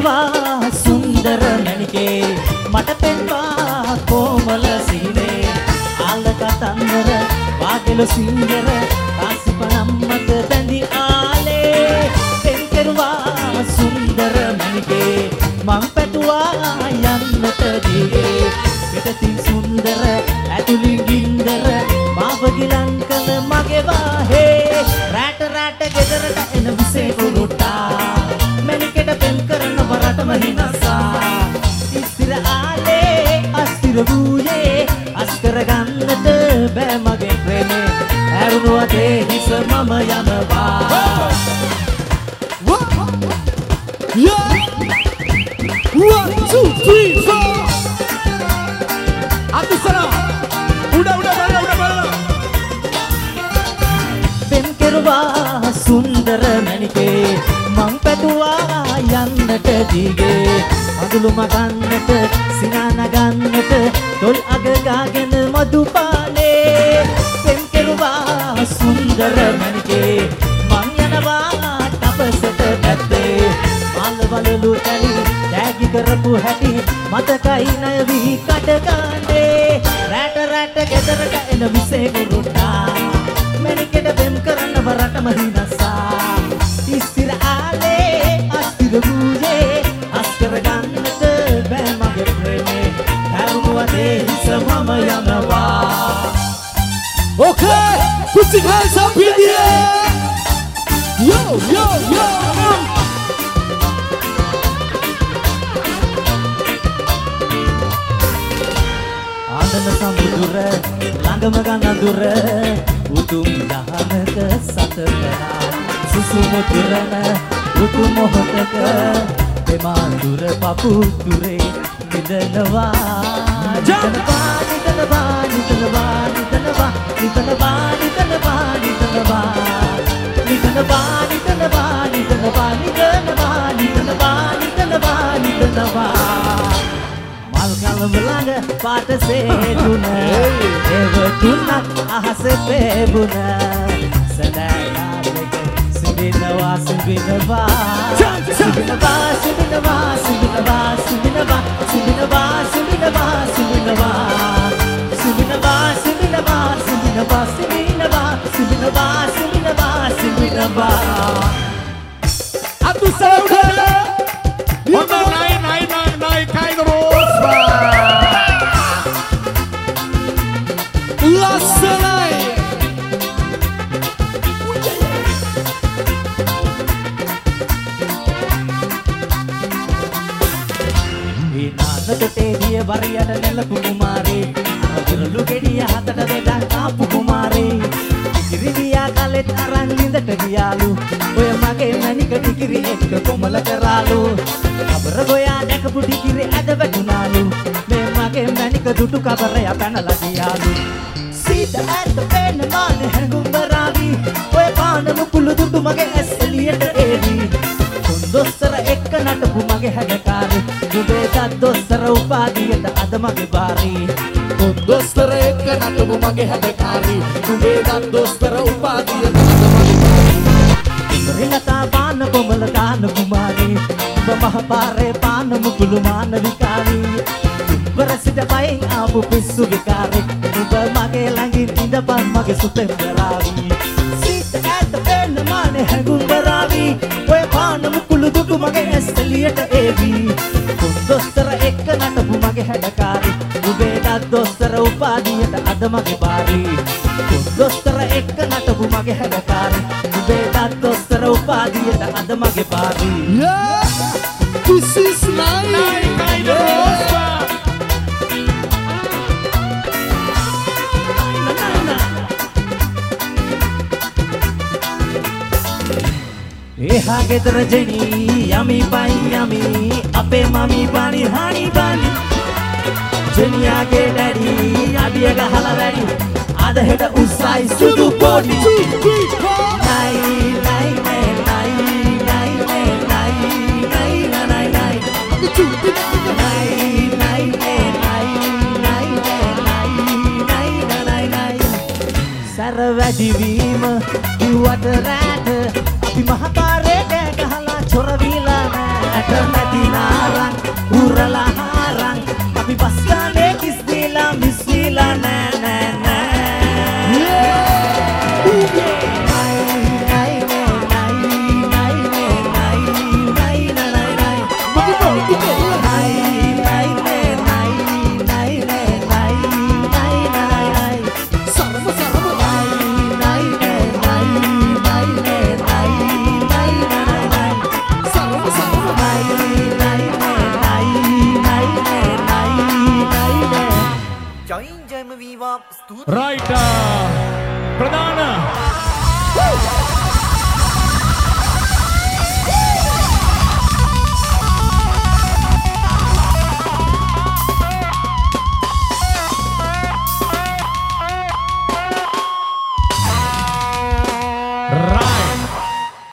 කෙරුවා සුන්දර මණිකේ මට පෙන්වා කොමල සීනේ ආල කතන්දර වාගෙල සිංගර කාසිපනම්මත බැඳි ආලේ පෙන් කෙරුවා සුන්දර මණිකේ මං පැතුවා යන්නට දිගේ පිටතින් සුන්දර ඇතුලින් ගින්දර මාව ගිලන් කළ මගේ වාහේ රැට රැට ගෙදරට එන විසේ කුරුට්ටා මණිකෙට පෙන් කරන වරටම හිනසා ඉස්තිර ආලේ අස්තිර වූයේ අස්කර ගන්නට බෑ මගේ ප්‍රේමේ ඇරුණු අතේ හිස මම යනවා Yeah! 1, 2, 3, 4 Atusara Udah bala පෙම් කෙරුවා සුන්දර මණිකේ මං පැතුවා යන්නට දිගේ මදුළු මගන්නට සිනා නගන්නට තොල් අග ගාගෙන මදුපානේ පෙම් කෙරුවා සුන්දර මණිකේ මං යනවා තපසට පැත්තේ මාල වලලු ඇලි ටැගි කරපු හැටි මතකයි ණය වී කඩගානේ රැට රැට ගෙදරට එන විසේ කුරුට්ටා මණිකෙට පෙම් කරන වරටම හිනසා ඉස්තිර ආලේ අස්තිර වූයේ අස්කර ගන්නට බෑ මගේ ප්‍රේමේ ඇරුණු අතේ හිස මම යනවා Okay! Put your hands up in the air! Yo, yo, yo! Ananda සමුදුර ළඟම ගනදුර උතුම් දහනක සතරා සුසුමුදුරන රුතු මොහොතක දෙමාඳුර පපුතුරේ නිදනවා නිතනවා නිතනවා නිතනවා නිතනවා නිතනවා නිතනවා නිතනවා නිතනවා නිතනවා නිතනවා නිතනවා නිතනවා නිතනවා මල් කලම ළඟ පාට සේදුන ඒව තුනක් අහසේ පෙබුන සදායාලක සිඳිනවා සිඳිනවා සිඳිනවා සිඳිනවා සිඳිනවා සිඳිනවා සිඳිනවා සිඳිනවා සිඳිනවා සිඳිනවා සිඳිනවා සිඳිනවා සිඳිනවා සිඳිනවා සිඳිනවා සිඳිනවා Atu saudara Hoda naik kain rosba Laselai ඉනානතේ දිය වරියට නෙලපු කුමාරේ අරගලු ගෙඩිය හතට බෙදන් කාපු කුමාරේ ඉරිදියා කලෙත් අරන් ලිඳට ගියාලු ඔය මගේ මණික ටිකිරි එක්ක කොමල කරාලු කබර ගෝයා දැකපු ටිකිරි ඇද වැටුණාලු මේ මගේ මණික දුටු කබරය පැනලා ගියාලු සීත ඇත්ත පේන මානේ හැඟුම්බරාවි ඔය පාන මුකුළු දුටු මගේ ඇස් එළියට ඒවි දොස්තර එක්ක නටපු මගේ හැඩකාරි දුබේ දත් දොස්තර උපාධියට අද මගේ බාරි දොස්තර එක්ක නටපු මගේ හැඩකාරි දුබේ දත් දොස්තර උපාධියට අද මගේ බාරි රිනතා පාන කොමල දාන කුමාරි ඔබ මහ පාරේ පාන මුකුළු මාන විකාරි වරසිට පයින් ආපු පිස්සු විකාරි ඔබ මගේ ළඟින් ඉඳපන් මගේ සුතෙන් දරාවි සීත ඇත්ත පෙන්න මානේ හැඟුම්බරාවි ඔය පාන මුකුළු දුටු මගේ ඇස් එළියට ඒවි දොස්තර එක්ක නටපු මගේ හැඩකාරි ඔබේ දත් දොස්තර උපාධියට අද මගේ බාරි දොස්තර එක්ක නටපු මගේ හැඩකාරි ඔබේ දත් දොස්තර උපාධියට අද මගේ බාරි Yeah! This is nice! එහා ගෙදර ජෙනී යමි පයි යමි අපේ මමි පානි හානි බානි ජෙනියාගේ ඩැඩි අඩිය ගහලා වැඩි අද හෙට උස්සයි සුදු පොඩි නයි නයි නයි නයි නයි සැර වැඩිවීම කිව්වට රැට අපි මහපාරේ